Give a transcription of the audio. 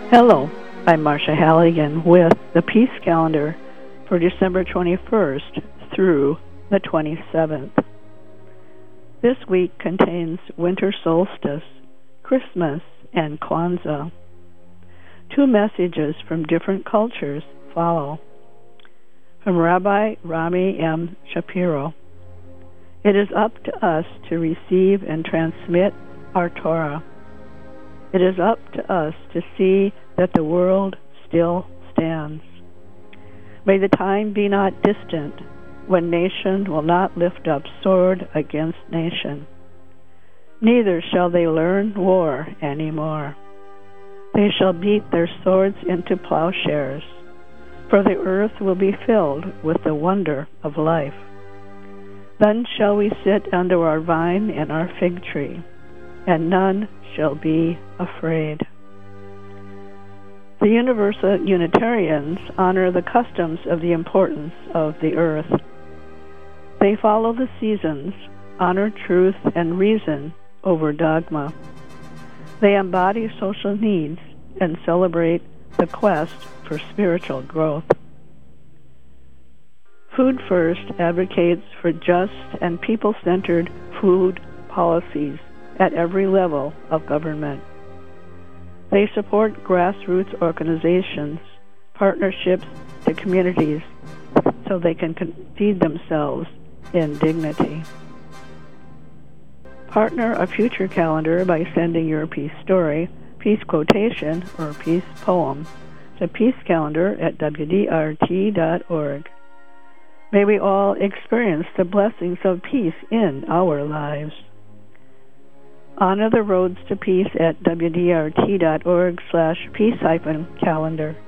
Hello, I'm Marcia Halligan with the Peace Calendar for December 21st through the 27th. This week contains winter solstice, Christmas, and Kwanzaa. Two messages from different cultures follow. From Rabbi Rami M. Shapiro, it is up to us to receive and transmit our Torah. It is up to us to see that the world still stands. May the time be not distant when nation will not lift up sword against nation. Neither shall they learn war any more. They shall beat their swords into plowshares, for the earth will be filled with the wonder of life. Then shall we sit under our vine and our fig tree, and none shall be afraid. The Universal Unitarians honor the customs of the importance of the earth. They follow the seasons, honor truth and reason over dogma. They embody social needs and celebrate the quest for spiritual growth. Food First advocates for just and people-centered food policies at every level of government. They support grassroots organizations, partnerships to communities, so they can feed themselves in dignity. Partner a future calendar by sending your peace story, peace quotation, or peace poem to peacecalendar@wdrt.org. May we all experience the blessings of peace in our lives. Honor the roads to peace at wdrt.org/peace-calendar.